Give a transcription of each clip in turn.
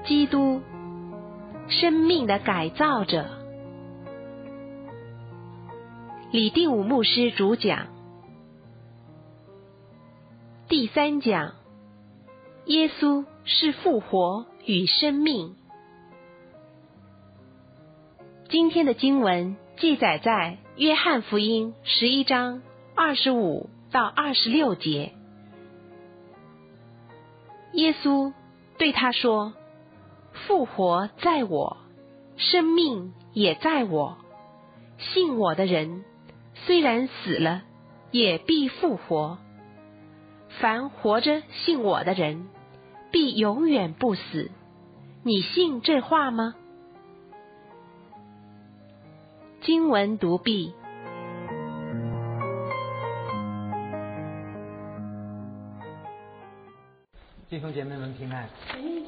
基督，生命的改造者。李定武牧师主讲。第3讲，耶稣是复活与生命。今天的经文记载在约翰福音11章25到26节。耶稣对他说，复活在我，生命也在我，信我的人虽然死了，也必复活。凡活着信我的人，必永远不死。你信这话吗？经文读毕。 弟兄姐妹们平安。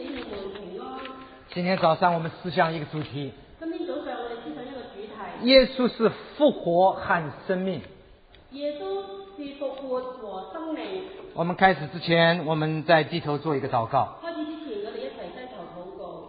今天早上我们思想一个主题。 今天早上我哋思想一個主題。 耶穌是復活和生命。 耶穌是復活和生命。 我們開始之前，我們在低頭做一個禱告。 開始之前，我哋一齊低頭禱告。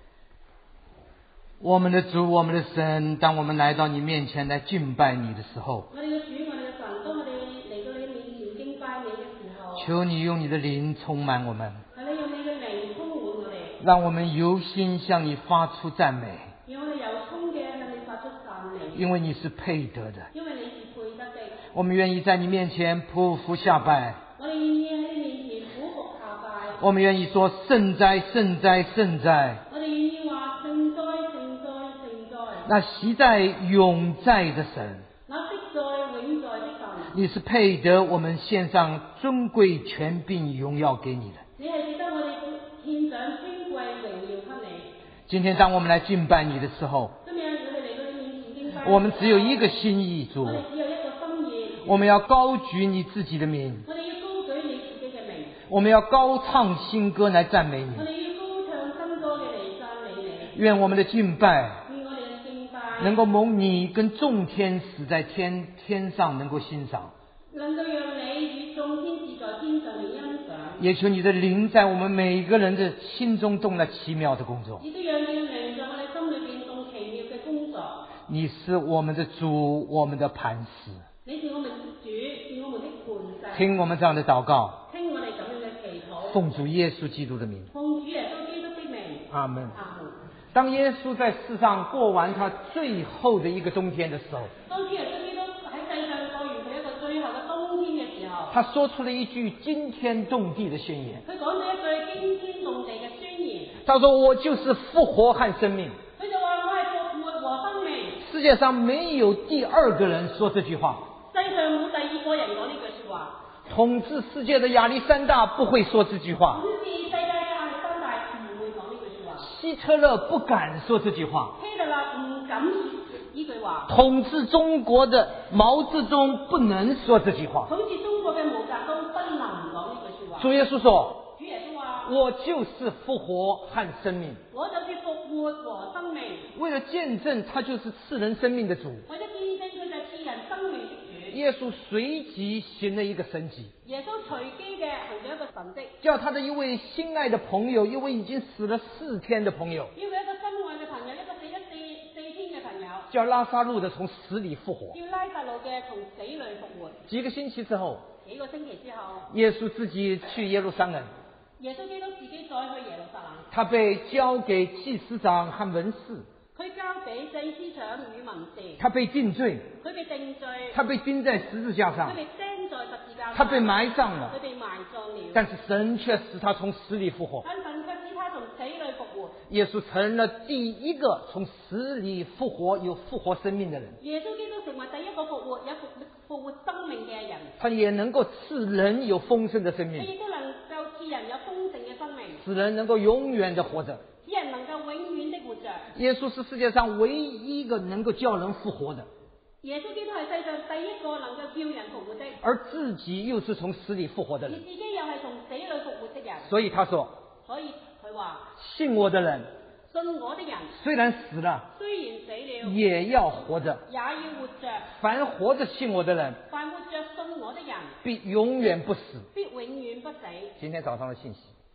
我們的主，我們的神，當我們來到你面前來敬拜你的時候， 我哋嘅主，我哋嘅神，當我哋嚟到你面前敬拜你嘅時候， 求你用你的靈充滿我們， 係你用你嘅靈充滿我哋， 讓我們由心向你發出讚美， 讓我哋由衷嘅向你發出讚美， 因為你是配得的， 因為你是配得的。 我們願意在你面前匍匐下拜， 我哋願意喺你面前俯伏下拜， 我們願意說聖哉聖哉聖哉， 我哋願意話聖哉聖哉聖哉。 那昔在永在的神， 那昔在永在的神， 你是配得我們獻上尊貴權柄榮耀給你的。 你係值得我哋獻上尊貴榮耀給你。 今天當我們來敬拜你的時候， 今日我哋嚟到你面前敬拜， 我們只有一個心意，主， 我哋只有一個心意， 我們要高舉你自己的名， 我哋要高舉你自己嘅名， 我們要高唱新歌來讚美我你。 哋要高唱新歌嘅嚟讚美你。 願我們的敬拜願我哋嘅敬拜能夠蒙你跟眾天使在天上能夠欣賞， 能夠讓你與眾天使在天上面欣賞， 也求你的靈在我們每一個人的心中動了奇妙的工作。 亦都讓你嘅靈在我哋心裏邊動奇妙嘅工作。 你是我們的主，我們的磐石。 你是我們的主，是我們的磐石。 聽我們這樣的禱告， 聽我哋咁樣嘅祈禱， 奉主耶穌基督的名， 奉主耶穌基督的名。 阿門。 阿門。 當耶穌在世上過完他最後的一個冬天的時候， 當主耶穌基督喺世上過完佢一個最後嘅冬天嘅時候， 他說出了一句驚天動地的宣言。 佢講咗一句驚天動地嘅宣言。 他說：我就是復活和生命。 佢就話我係復活和生命。 世界上沒有第二個人說這句話。 世上冇第二個人講呢句說話。 統治世界的亞歷山大不會說這句話。 統治世界嘅亞歷山大唔會講呢句說話。 希特勒不敢說這句話。 希特勒唔敢說呢句話。 統治中國的毛澤東不能說這句話。 統治中國嘅毛澤東不能講呢句說話。 主耶穌說： 主耶穌話： 我就是復活和生命。 我就是復活和生命。 為了見證他就是賜人生命的主， 為咗見證佢就係賜人生命的主。 耶穌隨即行了一個神蹟， 耶穌隨機嘅行咗一個神蹟， 叫他的一位心愛的朋友，一位已經死了4天的朋友， 要佢一個心愛嘅朋友，一個死咗四天嘅朋友， 叫拉撒路的從死裏復活。 叫拉撒路嘅從死裏復活。 幾個星期之後， 幾個星期之後， 耶穌自己去耶路撒冷， 耶穌基督自己再去耶路撒冷， 他被交給祭司長和文士， 佢交俾祭司長與文士， 他被定罪， 佢被定罪， 他被釘在十字架上佢，被釘在十字架上， 他被埋葬了佢，被埋葬了。 但是神卻使他從死裏復活。 但神卻使他從死裏復活。 耶穌成了第一個從死裏復活有復活生命的人， 耶穌基督成為第一個復活有復活生命嘅人， 他也能夠賜人有豐盛的生佢命， 亦都能夠賜人有豐盛嘅生命， 使人能夠永遠的活着。 使人能夠永遠的活着。 耶穌是世界上唯一一個能夠叫人復活的， 耶穌基督係世上第一個能夠叫人復活的， 而自己又是從死裏復活的人。 而自己又係從死裏復活的人。 所以他說， 所以佢話： 信我的人信我的人， 雖然死了， 雖然死了， 也要活着。 也要活着。 凡活着信我的人， 凡活着信我的人， 必永遠不死。 必永遠不死。 今天早上的信息，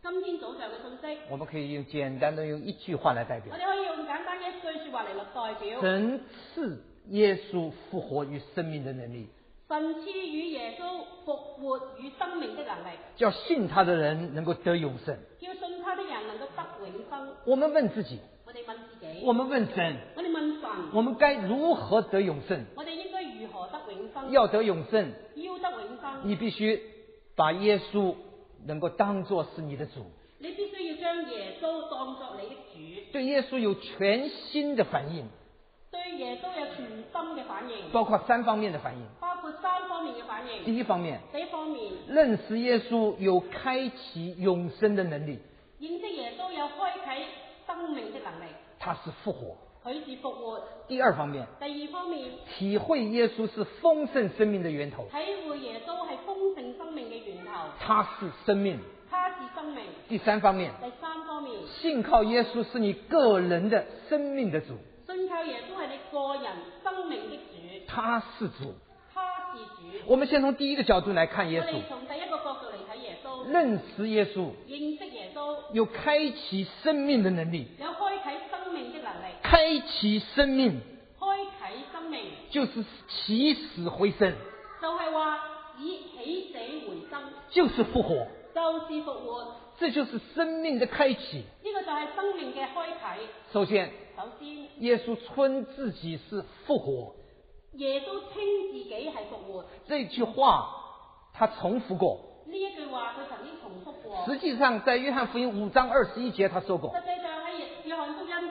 今天早上嘅信息， 我們可以簡單地用一句話來代表我：哋可以用簡單嘅一句說話嚟代表。 神賜耶穌復活與生命的能力， 神賜予耶穌復活與生命的能力， 叫信他的人能夠得永生。 叫信他的人能夠得永生。 我們問自己， 我哋問自己， 我們問神， 我哋問神， 我們該如何得永生？ 我哋應該如何得永生？ 要得永生， 要得永生， 你必須把耶穌能夠當作是你的主， 你必須要將耶穌當作你的主， 對耶穌有全新的反應， 對耶穌有全心嘅反應， 包括3方面的反應。 包括3方面嘅反應。 第一方面， 第一方面， 認識耶穌有開啟永生的能力， 認識耶穌有開啟生命的能力， 他是復活。 佢是復活。 第二方面， 第二方面， 體會耶穌是豐盛生命的源頭， 體會耶穌係豐盛生命嘅源頭， 他是生命。 他是生命。 第三方面， 第三方面， 信靠耶穌是你個人的生命的主， 信靠耶穌係你個人生命的主， 他是主。 他是主。 我們先從第一個角度來看耶穌， 我哋從第一個角度嚟睇耶穌， 認識耶穌認識耶穌有開啟生命的能力， 有開啟生命的能力， 開啟生命開啟生命就是起死回生， 就係話以起死回生， 就是復活， 就是復活， 這就是生命的開啟。 呢個就係生命嘅開啟。 首先， 首先， 耶穌稱自己是復活， 耶穌稱自己係復活， 這句話他重複過。 呢一句話佢曾經重複過。 實際上在約翰福音5章21節他說過， 實際上喺約翰福音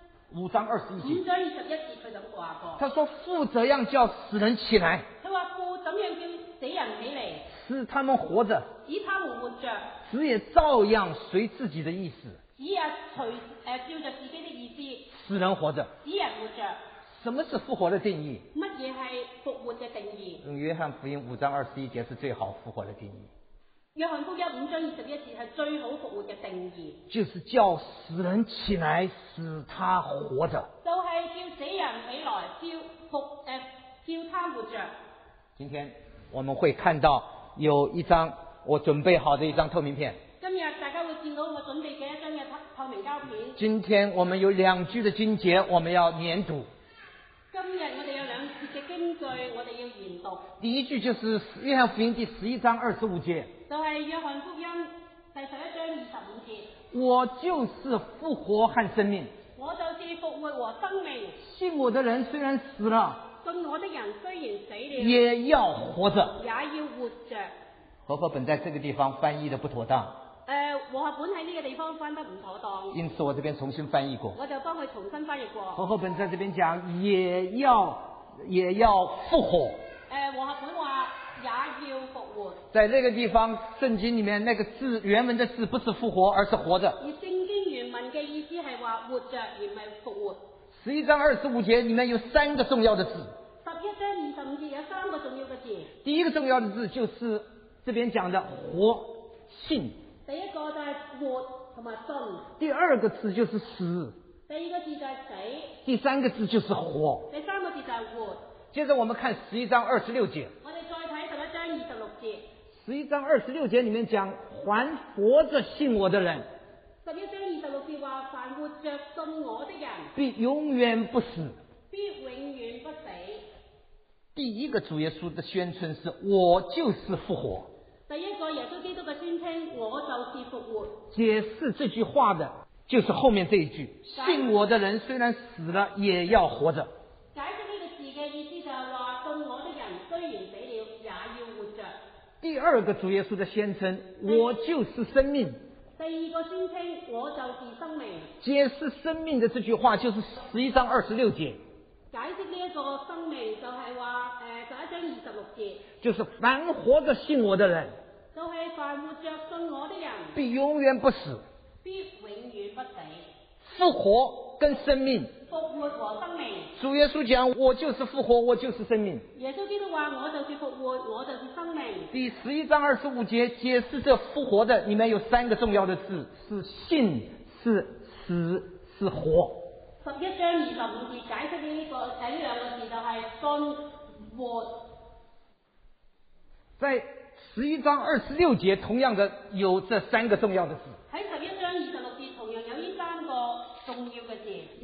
5章21 5 節， 章21節佢咁話過。 他說父怎樣叫死人起來， 佢話父怎樣叫死人起嚟， 使他們活着， 使他們活着， 子也照樣隨自己的意思， 子也照着自己的意思， 使人活着。 使人活着。 什麼是復活的定義？ 乜嘢係復活嘅定義？ 用約翰福音5章21節是最好復活的定義， 約翰福音5章21節係最好復活嘅定義， 就是叫死人起來，使他活着。 就係叫死人起來，叫他活着。 今天我們會看到有一張我準備好的一張透明片。 今日大家會見到我準備嘅一張嘅透明膠片。 今天我們有2句的經節，我們要研讀。 今日我哋有2節嘅經句，我哋要研讀。 第一句就是約翰福音第11章25節， 就係約翰福音第11章25節。 我就是復活和生命， 我就是復活和生命。 信我的人雖然死了， 信我的人雖然死了， 也要活着。 也要活着。 和合本在這個地方翻譯的不妥當， 和合本喺呢個地方翻得唔妥當， 因此我這邊重新翻譯過。 我就幫佢重新翻譯過。 和合本在這邊講也要復活。 和合本話也要復活。 在那個地方聖經裏面那個字原文的字不是復活，而是活着。 而聖經原文嘅意思係話活着而唔係復活。 11章25節裏面有3個重要的字。 11章25節有3個重要嘅字。 第一個重要的字就是這邊講的活、信。 第一個就係活同埋信。 第二個字就是死。 第二個字就係死。 第三個字就是活。 第三個字就係活。 接着我們看11章26節。 我哋再睇11章26節。 11章26節裏面講，還活着信我的人 11章26節話，凡活着信我的人必永遠不死。 必永遠不死。 第一個主耶穌的宣稱是我就是復活。 第一個耶穌基督嘅宣稱，我就是復活。 解釋這句話的就是後面這一句，信我的人雖然死了也要活着。 解釋呢個字嘅意思就係話，信我的人雖然死了也要活着。 第二個主耶穌的宣稱，我就是生命。 第二個宣稱，我就是生命。 解釋生命的這句話就是11章26節。 解釋呢一個生命就係話11章26節， 就是凡活着信我的人， 就係凡活着信我的人必永遠不死。 必永遠不死。 復活跟生命， 復活和生命。 主耶穌講，我就是復活，我就是生命。 耶穌基督話，我就是復活，我就是生命。 第11章25節解釋這復活的裏面有3個重要的字，是信，是死，是活。 11章25節解釋呢兩個字就係信活。 在11章26節同樣的有這3個重要的字。 喺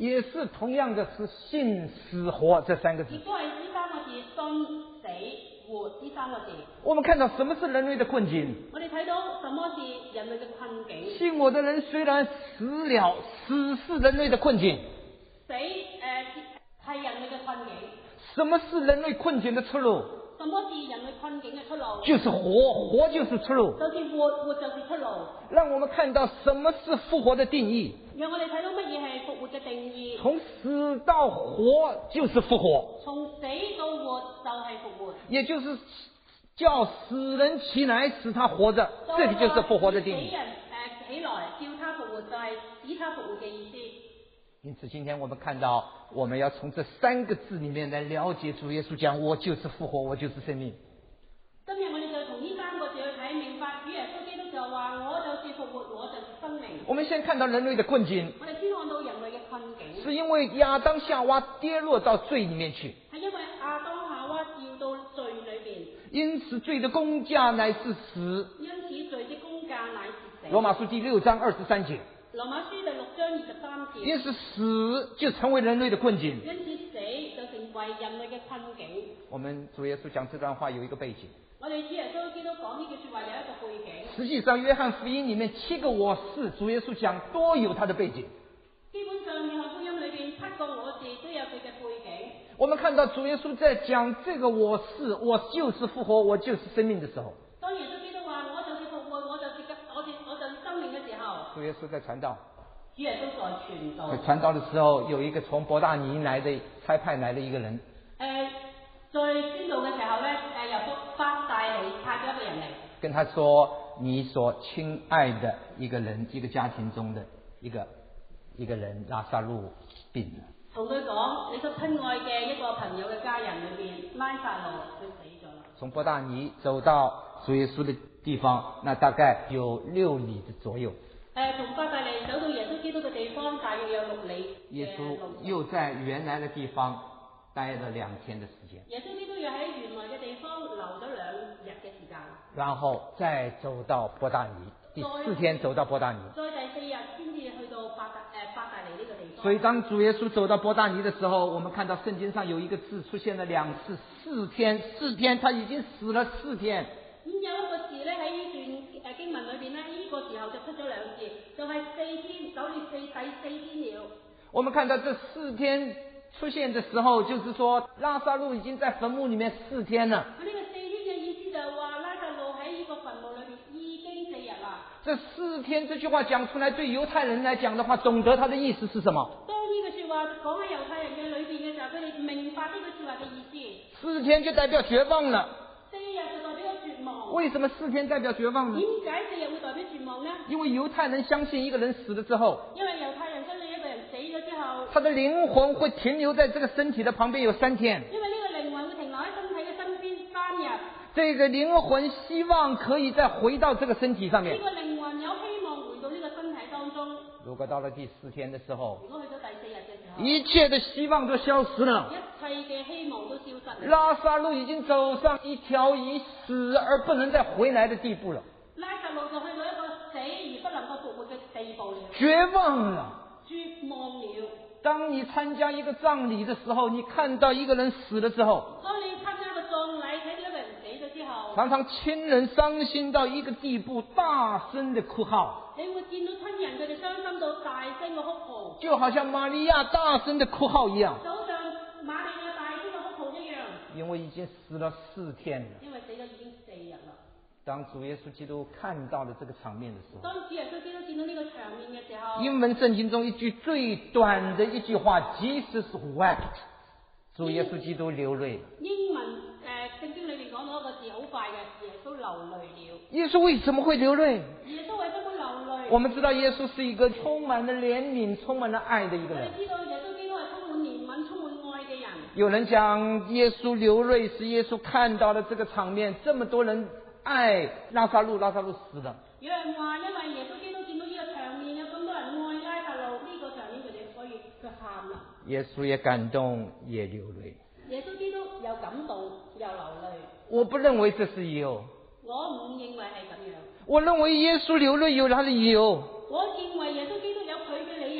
也是同样的是信死活这三个字亦。都係呢三個字信死活呢三個字。 我們看到什麼是人類的困境？ 我哋睇到什麼是人類嘅困境？ 信我的人雖然死了，死是人類的困境。 死係人類嘅困境。 什麼是人類困境的出路？ 什麼是人類困境嘅出路？ 就是活，活就是出路。 就是活，活就是出路。 讓我們看到什麼是復活的定義。 讓我哋睇到乜嘢係復活嘅定義。 從死到活就是復活。 從死到活就係復活。 也就是叫死人起來使他活着，這個就是復活的定義。 死人起來叫他復活就係使他復活嘅意思。 因此今天我們看到我們要從這三個字裏面來了解主耶穌講我就是復活，我就是生命。 今日我哋就從呢三個字去睇明白主耶穌基督就話我就是復活，我就是生命。 我們先看到人類的困境， 我哋先看到人類嘅困境， 是因為亞當夏娃跌落到罪裏面去， 係因為亞當夏娃掉到罪裏邊， 因此罪的工價乃是死。 因此罪的工價乃是死。 羅馬書第6章23節。 羅馬書第6章23節。 因此死就成為人類的困境。 因此死就成為人類嘅困境。 我們主耶穌講這段話有一個背景。 我哋主耶穌基督講呢句說話有一個背景。 實際上約翰福音裏面7個我是，主耶穌講都有他的背景。 基本上約翰福音裏邊7個我是都有佢嘅背景。 我們看到主耶穌在講這個我是，我就是復活，我就是生命的時候， 當耶穌基督話我就是復活，我就是生命嘅時候， 主耶穌在傳道。 主耶穌在傳道。 在傳道的時候，有一個從伯大尼來的差派來的一個人。 在宣道嘅時候咧，由伯大尼派咗一個人嚟， 跟他說：你所親愛的一個人，一個家庭中的一個人拉撒路病了。 同佢講，你所親愛嘅一個朋友嘅家人裏邊，拉撒路佢死咗啦。 從伯大尼走到主耶穌的地方，那大概有6里的左右。 從伯大尼走到耶穌基督嘅地方，大約有6里。 耶穌又在原來的地方待了2天的時間。 耶穌基督又喺原來嘅地方留咗2日嘅時間。 然後再走到伯大尼，第4天走到伯大尼。 再第4日先至去到伯大尼呢個地方。 所以當主耶穌走到伯大尼的時候，我們看到聖經上有一個字出現了2次，4天，他已經死了4天。 有一個字咧喺呢段經文裏邊咧，呢個時候就出咗2次，就係4天，9月4第4天了。 我們看到這4天出現的時候，就是說拉撒路已經在墳墓裏面4天了。 佢呢個4天嘅意思就係話拉撒路喺呢個墳墓裏邊已經4日啦。 這4天這句話講出來，對猶太人來講的話，懂得它的意思是什麼？ 當呢句説話講喺猶太人嘅裏邊嘅時候，佢哋明白呢句説話嘅意思。 4天就代表絕望了。 4日就代表絕望。 為什麼4天代表絕望呢？ 點解4日會代表絕望呢？ 因為猶太人相信一個人死了之後， 因為猶太人相信一個人死咗之後， 他的靈魂會停留在這個身體的旁邊有3天。 因為呢個靈魂會停留喺身體嘅身邊3日。 這個靈魂希望可以再回到這個身體上面。 呢個靈魂有希望回到呢個身體當中。 如果到了第4天的時候， 如果去到第4日嘅時候， 一切的希望都消失了。 一切嘅希望都消失了。 拉撒路已經走上一條已死而不能再回來的地步了。 拉撒路就去到一個死而不能夠復活嘅地步了。 絕望了。 絕望了。 當你參加一個葬禮的時候，你看到一個人死了之後， 當你參加一個葬禮，睇到一個人死咗之後， 常常親人傷心到一個地步，大聲的哭號。 你會見到親人佢哋傷心到大聲嘅哭號， 就好像瑪利亞大聲的哭號一樣。 就好像瑪利亞大聲嘅哭號一樣。 因為已經死了4天了。 因為死咗已經4日啦。 當主耶穌基督看到了這個場面的時候， 當主耶穌基督見到呢個場面嘅時候， 英文聖經中一句最短的一句話 Jesus wept， 主耶穌基督流淚。 英文聖經裏面講到一個字好快嘅，耶穌流淚了。 耶穌為什麼會流淚？ 耶穌為什麼流淚？ 我們知道耶穌是一個充滿了憐憫、充滿了愛的一個人。 我哋知道耶穌基督係充滿憐憫、充滿愛嘅人。 有人講耶穌流淚是耶穌看到了這個場面，這麼多人愛拉撒路，拉撒路死了。 有人話因為耶穌基督見到呢個場面，有咁多人愛拉撒路，呢個場面佢哋所以佢喊啦。 耶穌也感動，也流淚。 耶穌基督又感動又流淚。 我不認為這是理由。 我唔認為係咁樣。 我認為耶穌流淚有他的理由。 我認為耶穌基督有佢嘅理由。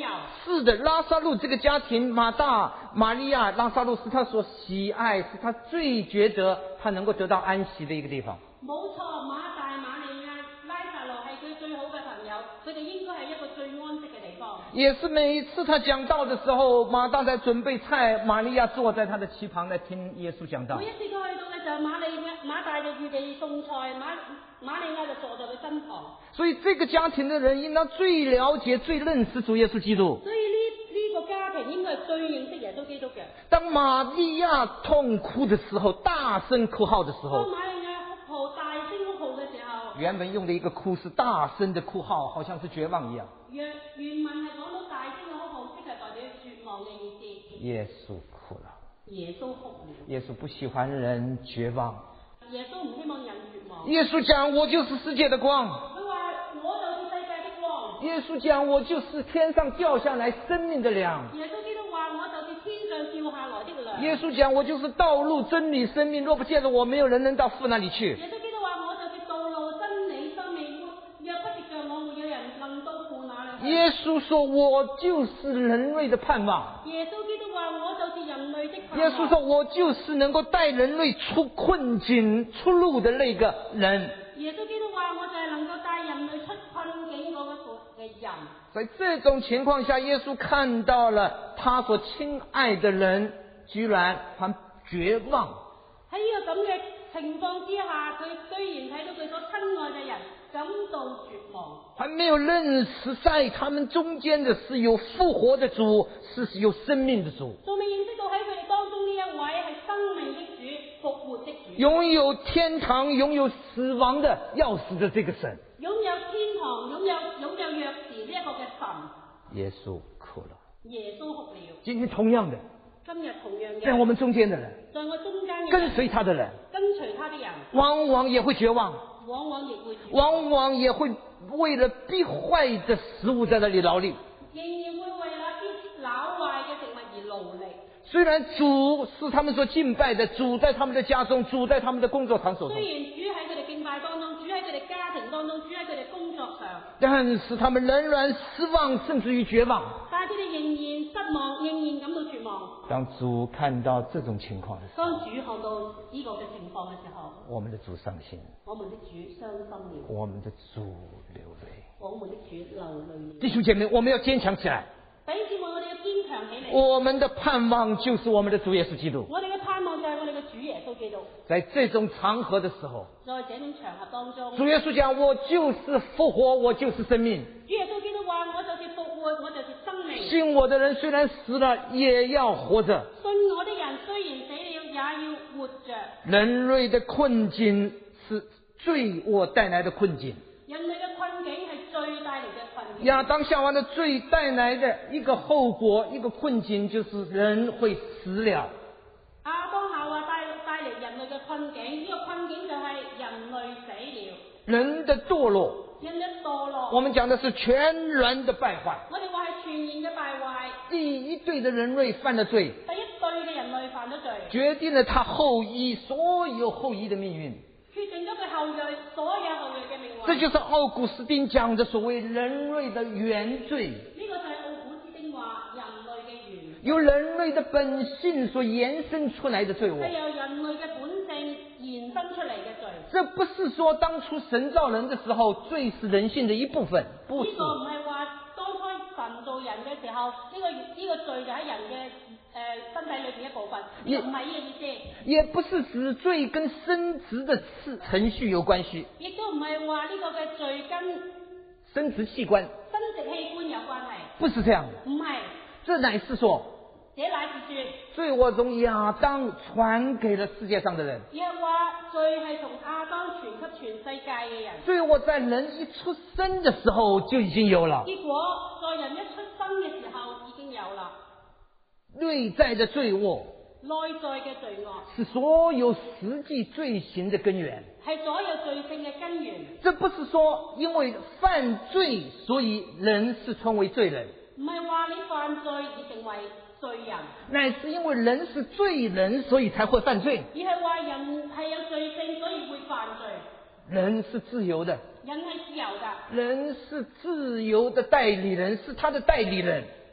是的，拉撒路这个家庭，马大、玛利亚、拉撒路是他所喜愛，是他最覺得他能夠得到安息的一個地方。 冇錯，馬大、馬利亞、拉撒路係佢最好嘅朋友，佢哋應該係一個最安息嘅地方。 也是每一次他講道的時候，馬大在準備菜，瑪利亞坐在他的旗旁來聽耶穌講道。 每一次佢去到嘅時候，馬大就預備餸菜，瑪利亞就坐在佢身旁。 所以這個家庭的人應當最了解、最認識主耶穌基督。 所以呢個家庭應該係最認識耶穌基督嘅。 當瑪利亞痛哭的時候，大聲哭號的時候， 當瑪利亞哭號大聲哭號嘅時候， 原本用的一個哭是大聲的哭號，好像是絕望一樣。 原文係講到大聲嘅哭號，即係代表絕望嘅意思。 耶穌哭了。 耶穌哭了。 耶穌不喜歡人絕望。 耶穌唔希望人絕望。 耶穌講：我就是世界的光。 佢話：我就是世界的光。 耶穌講：我就是天上掉下來生命的糧。 耶穌基督話：我就是天上掉下來的糧。 耶穌講：我就是道路、真理、生命，若不借着我，沒有人能到父那裡去。 耶穌基督話：我就是道路、真理、生命，若不藉着我，沒有人能到父那裡去。 耶穌說：我就是人類的盼望。 耶穌基督話：我就是人類的盼望。 耶穌說：我就是能夠帶人類出困境、出路的那個人。 耶穌基督話：我就係能夠帶人類出困境嗰個嘅人。 在這種情況下，耶穌看到了他所親愛的人居然還絕望。 喺呢個咁嘅情況之下，佢居然睇到佢所親愛嘅人感到絕望。 還沒有認識在他們中間的是有復活的主，是有生命的主。 仲未認識到喺佢哋當中呢一位係生命的主、復活的主， 擁有天堂、擁有死亡的鑰匙的這個神。 擁有天堂、擁有鑰匙呢一個嘅神。 耶穌哭了。 耶穌哭了。 今天同樣的， 今日同樣嘅， 在我們中間的人， 在我中間嘅跟隨他的人， 跟隨他的人， 往往也會絕望， 往往亦會絕望， 往往也會為了必壞的食物在那裡勞力， 仍然會為那啲朽壞嘅食物而勞力。 雖然主是他們所敬拜的，主在他們的家中，主在他們的工作場所中， 雖然主喺佢哋敬拜當中，主喺佢哋家庭當中，主喺佢哋工作上， 但是他們仍然失望，甚至於絕望。 但係佢哋仍然失望，仍然感到絕望。 當主看到這種情況的時候， 當主看到呢個嘅情況嘅時候， 我們的主傷心， 我們的主傷心了， 我們的主流淚。 我們的主流淚了。 弟兄姐妹，我們要堅強起來。 弟兄姊妹，我哋要堅強起嚟。 我們的盼望就是我們的主耶穌基督。 我哋嘅盼望就係我哋嘅主耶穌基督。 在這種場合的時候， 在這種場合當中， 主耶穌講：我就是復活，我就是生命。 主耶穌基督話：我就是復活，我就是生命。 信我的人雖然死了，也要活着。 信我的人雖然死了，也要活着。 人類的困境是罪惡帶來的困境。 人類嘅困境係罪帶嚟嘅困境。 亞當夏娃的罪帶來的一個後果，一個困境，就是人會死了。 亞當夏娃帶嚟人類嘅困境，呢個困境就係人類死了。 人的墮落， 人的墮落， 我們講的是全然的敗壞。 我哋話係全然嘅敗壞。 第一對的人類犯了罪， 第一對嘅人類犯咗罪， 決定了他後裔所有後裔的命運。 決定咗佢後裔所有後裔嘅命運。 這就是奧古斯丁講的所謂人類的原罪。 呢個就係奧古斯丁話人類嘅原， 由人類的本性所延伸出來的罪惡。 係由人類嘅本性延伸出嚟嘅罪。 這不是說當初神造人的時候，罪是人性的一部分，不是。 呢個唔係話當初神造人嘅時候，呢個罪就喺人嘅身體裏邊一部分，呢個唔係呢個意思。 也不是指罪跟生殖的程序有關係， 亦都唔係話呢個嘅罪跟生殖器官， 生殖器官有關係， 不是這樣的。 唔係， 這乃是說， 這乃是說罪惡從亞當傳給了世界上的人。 亦係話罪係從亞當傳給全世界嘅人。 罪惡在人一出生的時候就已經有了。 結果在人一出生嘅時候已經有啦。 內在的罪惡， 內在嘅罪惡是所有實際罪行的根源， 係所有罪性嘅根源。 這不是說因為犯罪所以人是稱為罪人， 唔係話你犯罪而成為罪人， 乃是因為人是罪人所以才會犯罪。 而係話人係有罪性所以會犯罪。 人是自由的， 人係自由㗎， 人是自由的代理人，是他的代理人。 人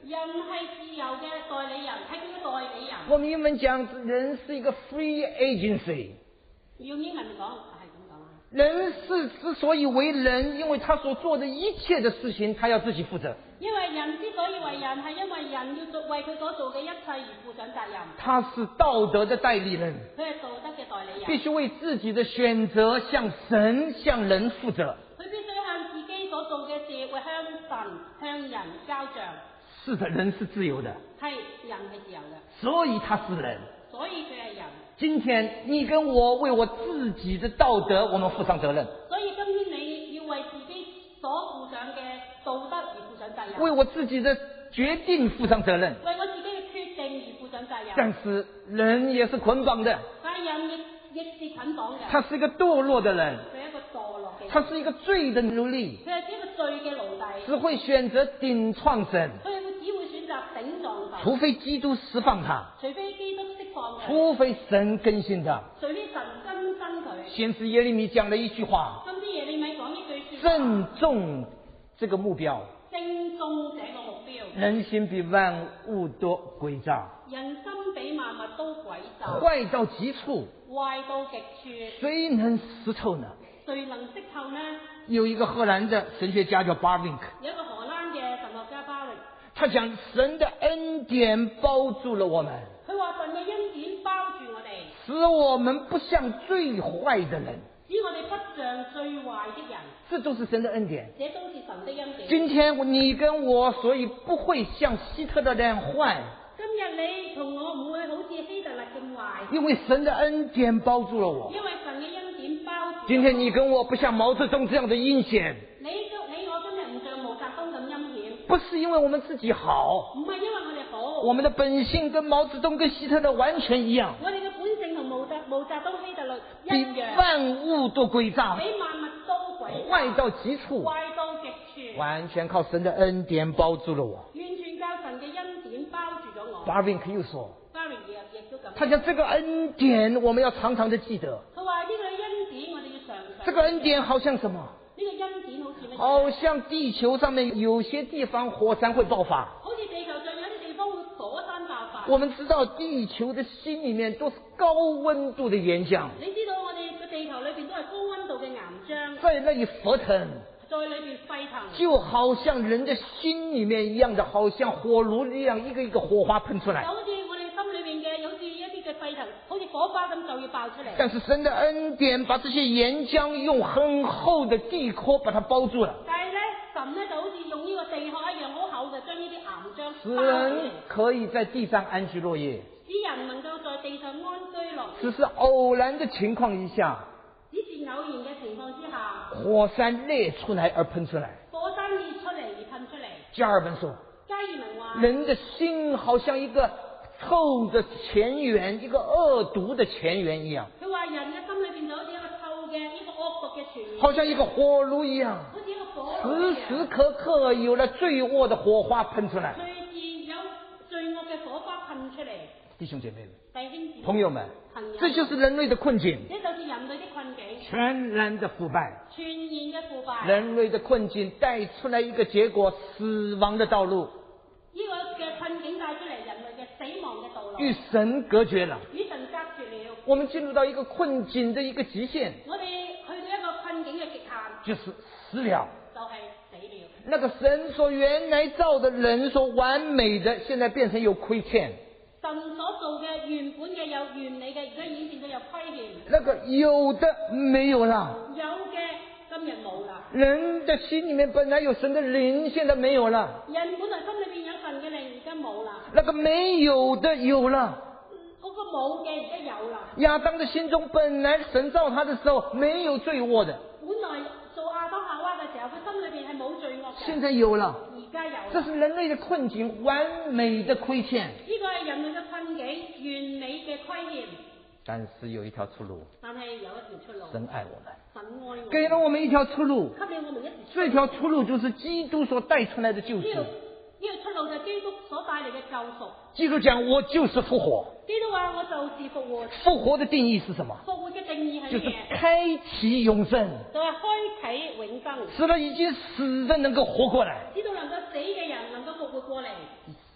人係自由嘅代理人，係叫佢代理人。 我们英文讲，人是一个 free agency。 用英文講係咁講啊。 人之所以为人，因为他所做的一切的事情，他要自己负责。 因為人之所以為人，係因為人要為佢所做嘅一切而負上責任。 他是道德的代理人， 佢係道德嘅代理人， 必须为自己的选择向神、向人负责。 佢必須向自己所做嘅事，會向神、向人交賬。 是的，人是自由的， 係人係自由嘅， 所以他是人。 所以佢係人。 今天你跟我为我自己的道德，我们负上责任； 所以今天你要為自己所負上嘅道德而負上責任， 为我自己的决定負上責任。 為我自己嘅決定而負上責任。 但是人也是捆綁的， 但係人亦是捆綁嘅， 他是一個墮落的人， 佢係一個墮落嘅人， 他是一個罪的奴隸， 佢係一個罪嘅奴隸， 只會選擇頂撞神， 佢只會選擇頂撞神， 除非基督釋放他， 除非基督釋放佢， 除非神更新他。 除非神更新佢。 先知耶利米講了一句話： 甚至耶利米講一句説話， 正中這個目標， 正中這個目標。 人心比萬物都詭詐， 人心比萬物都詭詐， 壞到極處， 壞到極處， 誰能識透呢？ 誰能識透呢？ 有一個荷蘭的神學家叫巴vinck， 有一個荷蘭嘅神學家巴榮， 他講神的恩典包住了我們， 佢話神嘅恩典包住我哋， 使我們不像最壞的人， 使我哋不像最壞的人， 這都是神的恩典。 這都是神的恩典。 今天你跟我，所以不會像希特勒那樣壞， 今日你同我唔會好似希特勒咁壞， 因為神的恩典包住了我。 因為神嘅恩典包住。 今天你跟我不像毛澤東這樣的陰險， 你我今日唔像毛澤東咁陰險， 不是因為我們自己好， 唔係因為我哋好， 我們的本性跟毛澤東跟希特勒完全一樣， 我哋嘅本性同毛澤東希特勒一比樣， 萬物都詭詐， 比萬物都詭詐， 壞到極處， 壞到極處， 完全靠神的恩典包住了我。 完全靠神嘅恩典包住咗我。 巴vinck又說， 巴榮亦都咁， 他講這個恩典我們要常常的記得， 佢話呢個恩典我哋要常常。 這個恩典好像什麼？ 呢個恩典好似乜嘢？ 好像地球上面有些地方火山會爆發。 好似地球上有啲地方會火山爆發。 我們知道地球的心裏面都是高溫度的岩漿， 你知道我哋個地球裏邊都係高溫度嘅岩漿， 在那裏沸騰， 在裏邊沸騰， 就好像人的心裏面一樣的，好像火爐一樣，一個一個火花噴出來。 就好似我哋心裏邊嘅，好似一啲嘅沸騰，好似火花咁就要爆出嚟。 但是神的恩典把這些岩漿用很厚的地殼把它包住了， 但係咧，神咧就好似用呢個地殼一樣好厚嘅，將呢啲岩漿使包起人嚟， 可以在地上安居樂業。 使人能夠在地上安居樂業。 只是偶然的情況一下， 只是偶然嘅情況之下， 火山裂出來而噴出來。 火山裂出嚟而噴出嚟。 加爾文說， 加爾文話： 人的心好像一個臭的泉源，一個惡毒的泉源一樣， 佢話人嘅心裏邊就好似一個臭嘅、一個惡毒嘅泉源， 好像一個火爐一樣， 好似一個火爐一樣， 時時刻刻有了罪惡的火花噴出來。 隨時有罪惡嘅火花噴出嚟。 弟兄姐妹們， 弟兄姊妹朋友們， 朋友， 這就是人類的困境， 這就是人類的困境， 全然的腐敗。 全然嘅腐敗。 人類的困境帶出來一個結果，死亡的道路， 呢個嘅困境帶出嚟人類嘅死亡嘅道路， 與神隔絕了。 與神隔絕了。 我們進入到一個困境的一個極限， 我哋去到一個困境嘅極限， 就是死了。 就係死了。 那個神所原來造的人所完美的，現在變成有虧欠。 神所做嘅原本嘅有完美嘅，而家已經變到有虧欠。 那個有的沒有了， 有嘅今日冇啦。 人的心裏面本來有神的靈，現在沒有了。 人本來心裏邊有神嘅靈，而家冇啦。 那個沒有的有了。 嗰個冇嘅而家有啦。 亞當的心中本來神造他的時候沒有罪惡的， 本來做亞當夏娃嘅時候，佢心裏邊係冇罪惡嘅。 現在有了。 而家有啦。 這是人類的困境，完美的虧欠。 呢個係人類嘅困境，完美嘅虧欠。 但是有一條出路， 但係有一條出路。 神愛我們， 神愛我們， 給了我們一條出路。 給了我們一條出路。 這條出路就是基督所帶出來的救贖。 呢個出路就係基督所帶嚟嘅救贖。 基督講我就是復活。 基督話我就是復活。 復活的定義是什麼？ 復活嘅定義係就是咩？ 開啟永生， 就係開啟永生， 使得已經死的能夠活過來。 使到能夠死嘅人能夠復活過嚟。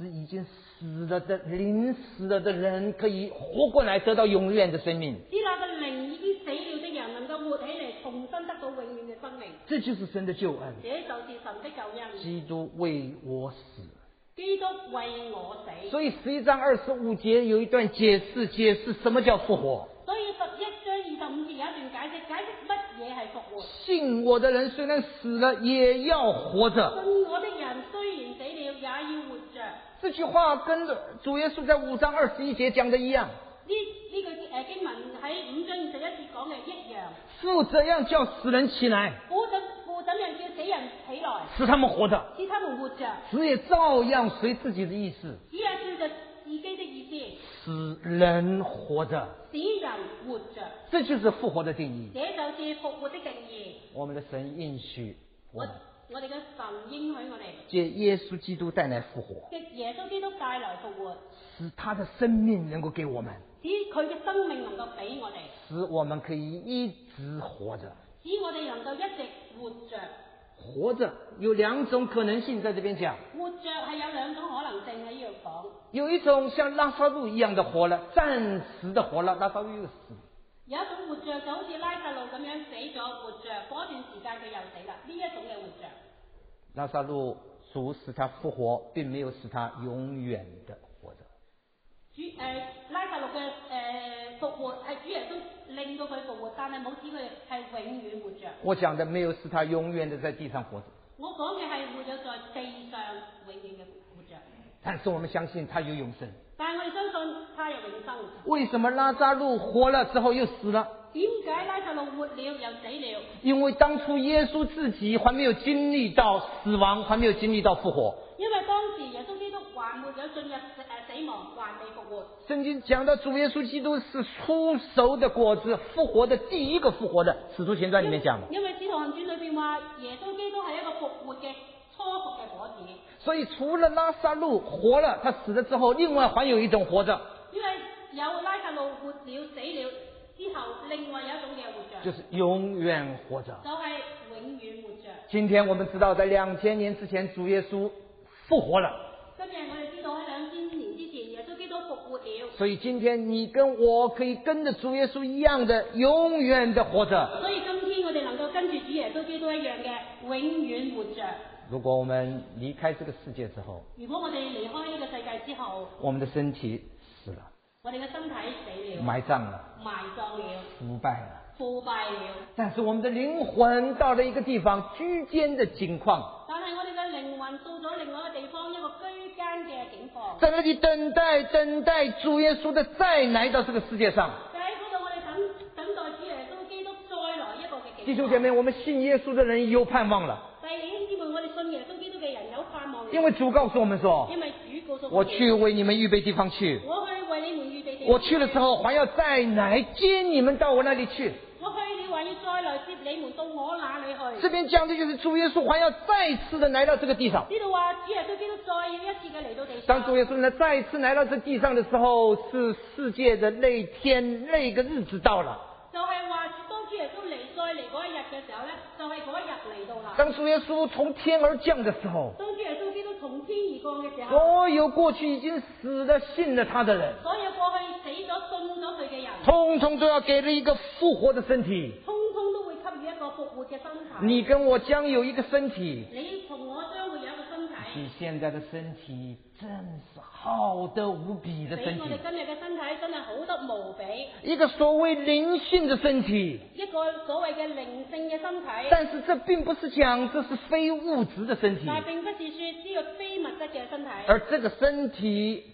使已經死了的臨死了的人可以活過來，得到永遠的生命。 使那個靈已經死了的人能夠活起嚟，重新得到永遠嘅生命。 這就是神的救恩。 這就是神的救恩。 基督為我死。 基督為我死。 所以11章25節有一段解釋什麼叫復活。 所以11章25節有一段解釋乜嘢係復活。 信我的人雖然死了，也要活着。 信我的人雖然死了，也要活着。 這句話跟主耶穌在5章21節講的一樣。 呢句經文喺5章21節講嘅一樣。 父這樣叫死人起來， 父怎樣叫死人起來， 使他們活着， 使他們活着。 子也照樣隨自己的意思， 子也照着自己的意思， 使人活着。 使人活着。 這就是復活的定義。 這就是復活的定義。 我們的神應許我哋嘅神應許我哋， 借耶穌基督帶來復活， 藉耶穌基督帶來復活， 使他的生命能夠給我們， 使佢嘅生命能夠俾我哋， 使我們可以一直活着。 使我哋能夠一直活着。 活着有兩種可能性，在這邊講。 活着係有兩種可能性喺呢度講。 有一種像拉撒路一樣的活了，暫時的活了，拉撒路又死。 有一種活着就好似拉撒路咁樣死咗活着，嗰段時間佢又死啦。呢一種嘅活着。 拉撒路主使他復活，並沒有使他永遠的活着。 拉撒路嘅復活係主耶穌令到佢復活，但係冇使佢係永遠活着。 我講的沒有使他永遠的在地上活着。 我講嘅係活咗在地上永遠嘅活着。 但是我們相信他有永生。 但係我哋相信他有永生。 為什麼拉撒路活了之後又死了？ 點解拉撒路活了又死了？ 因為當初耶穌自己還沒有經歷到死亡，還沒有經歷到復活。 因為當時耶穌基督還沒有進入死亡，還未復活。 聖經講到主耶穌基督是初熟的果子，復活的第一個復活的，使徒行傳裏面講。 因為使徒行傳裏邊話耶穌基督係一個復活嘅初熟嘅果子。 所以除了拉撒路活了，他死了之後，另外還有一種活着。 因為有拉撒路活了死了之後，另外有一種嘅活着， 就是永遠活着。 就係永遠活着。 今天我們知道，在2000年之前，主耶穌復活了。 今日我哋知道喺2000年之前，耶穌基督復活了。 所以今天你跟我可以跟着主耶穌一樣的永遠的活着。 所以今天我哋能夠跟住主耶穌基督一樣嘅永遠活着。 如果我們離開這個世界之後， 如果我哋離開呢個世界之後， 我們的身體死了， 我哋嘅身體死了， 埋葬了，腐敗了，但是我們的靈魂到了一個地方居間的境況， 但係我哋嘅靈魂到咗另外一個地方，一個居間嘅境況， 在那裡等待主耶穌的再來到這個世界上。 喺嗰度我哋等待主耶穌基督再來一個嘅境況。 弟兄姐妹，我們信耶穌的人有盼望了。 弟兄姊妹，我哋信耶穌基督嘅人有盼望。 因為主告訴我們說， 因為主告訴我去為你們預備地方去， 我去為你們預備地方， 我去了之後還要再來接你們到我那裡去。 我去了還要再來接你們到我那裡去。 這邊講的就是主耶穌還要再次的來到這個地上。 呢度話主耶穌基督再要一次嘅嚟到地上。 當主耶穌呢再次來到這地上的時候，是世界的那天那個日子到了。 就係話當主耶穌再嚟嗰一日嘅時候呢，就係嗰一日嚟到啦。 當主耶穌從天而降的時候， 當主耶穌基督從天而降嘅時候， 所有過去已經死了信了他的人， 所有過去死咗信咗佢嘅人， 通通都要給了一個復活的身體。 通通都會給予一個復活嘅身體。 你跟我將有一個身體， 你同我將會有一個身體。 你現在的身體真是好得無比的身體。 我哋今日嘅身體真係好得無比。 一個所謂靈性的身體， 一個所謂嘅靈性嘅身體。 但是這並不是講這是非物質的身體。 但並不是說呢個非物質嘅身體。 而這個身體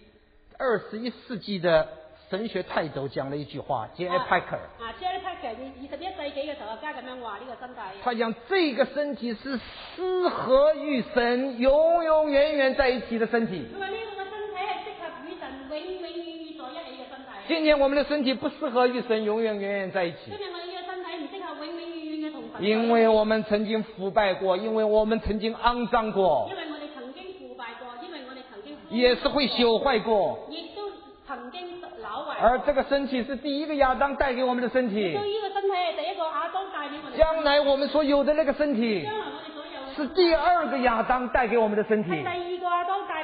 ，21世紀的神學泰斗講了一句話 ，J.I. Packer。J.I. Packer 21世紀嘅神學家咁樣話呢個身體。 他講這個身體是適合與神永永遠遠在一起的身體。 佢話呢個身體係適合與神永永遠遠在一起嘅身體。 今天我們的身體不適合與神永永遠遠在一起。 今日我哋呢個身體唔適合永永遠遠嘅同神。 因為我們曾經腐敗過，因為我們曾經骯髒過。 因為我哋曾經腐敗過，因為我哋曾經也是會朽壞過。 亦都曾經朽壞。 而這個身體是第一個亞當帶給我們的身體。 所以呢個身體係第一個亞當帶給我哋。 將來我們所有的那個身體， 將來我哋所有是第二個亞當帶給我們的身體。 係第二個亞當帶俾我哋嘅身體。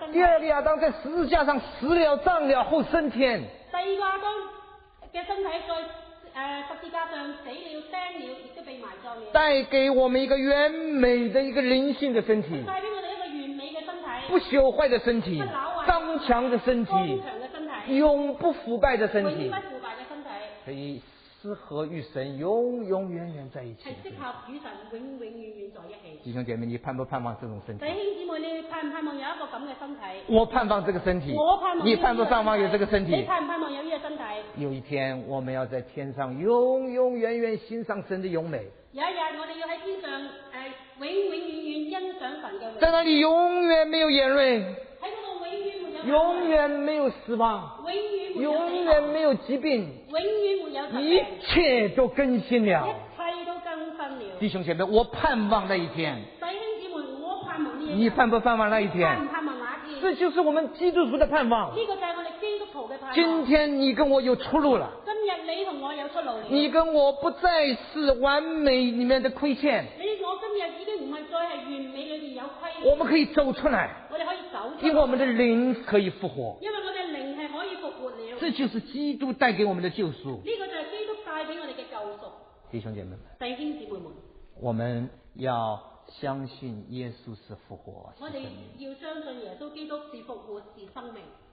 身體。 第二个亚当在十字架上死了、葬了后升天。 第二個亞當嘅身體在十字架上死了、釘了，亦都被埋葬了。 帶給我們一個完美的一個靈性的身體， 帶俾我哋一個完美嘅身體， 不朽壞的身體， 不朽壞、 剛強的身體， 剛強嘅身體， 永不腐敗的身體， 永不腐敗嘅身體， 可以適合與神永永遠遠在一起。 係適合與神永永遠遠在一起。 弟兄姐妹，你盼不盼望這種身體？ 弟兄姊妹，你盼唔盼望有一個咁嘅身體？ 我盼望這個身體。 我盼望你盼不盼望有這個身體？ 你盼唔盼望有呢個身體？ 有一天我們要在天上永永遠遠欣賞神的永美。 有一日我哋要喺天上永永遠遠欣賞神嘅榮。 在那裡永遠沒有眼淚， 喺嗰度永遠沒有永遠沒有死亡，永遠沒有疾病， 永遠沒有疾病， 一切都更新了。 一切都更新了。 弟兄姐妹，我盼望那一天。 弟兄姊妹，我盼望呢一天。 你盼不盼望那一天？ 盼唔盼望那一天？ 這就是我們基督徒的盼望。 呢個就係我哋基督徒嘅盼望。 今天你跟我有出路了。 今日你同我有出路了。 你跟我不再是完美裡面的虧欠。 我今日已經唔係再係完美裏面有虧欠。 我們可以走出來。 我哋可以走出來。 因為我們的靈可以復活。 因為我哋靈係可以復活了。 這就是基督帶給我們的救贖。 呢個就係基督帶俾我哋嘅救贖。 弟兄姐妹們， 弟兄姊妹們， 我們要相信耶穌是復活。 我哋要相信耶穌基督是復活是生命。